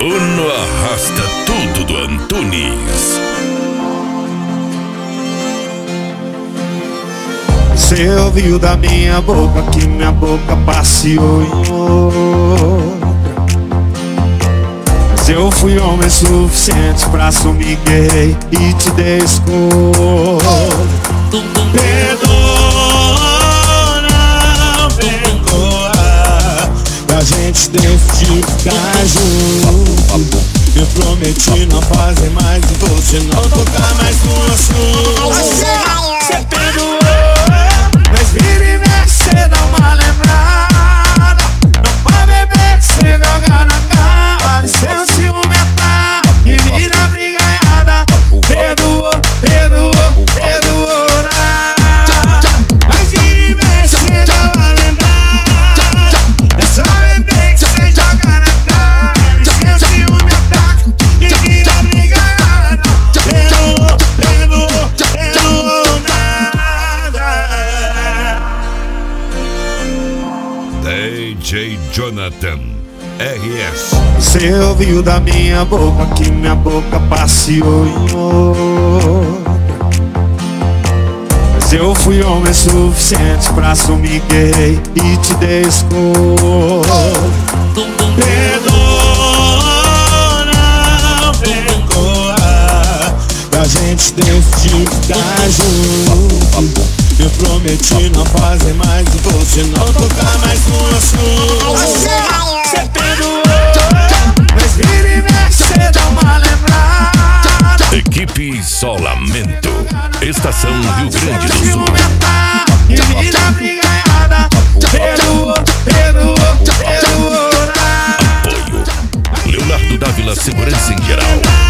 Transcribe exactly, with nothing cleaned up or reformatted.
Uno arrasta tudo do Antunes. Você ouviu da minha boca que minha boca passeou em outra, mas eu fui homem suficiente pra assumir gay e te dei escolha. Perdoa, não perdoa, a gente decidiu ficar junto. Eu prometi não fazer mais e você não tocar mais no assunto. Você perdoou, mas vira e mexe, dá uma lembrada. Não pode beber, cê joga na cara. Seu ciúme é tá e vira brigaiada. Perdoou, perdoou, perdoou nada. Mas vira e mexe, dá uma lembrada. É só beber que cê joga na cara. Seu ciúme é tá e vira brigaiada. Perdoou, perdoou, perdoou nada. D J Jonathan R S. Você ouviu da minha boca que minha boca passeou em outra, mas eu fui homem suficiente pra assumir gay e te dei escolha. Perdoa, não perdoa, a gente decidiu ficar junto. Eu prometi não fazer mais e você não tocar mais no assunto. Você perdoou, mas vira e mexe, dá uma lembrada. Equipe Isolamento, Estação Rio Grande do Sul. E vira brigaiada. Perdoou, perdoou, perdoou. Apoio Leonardo Dávila Segurança em Geral.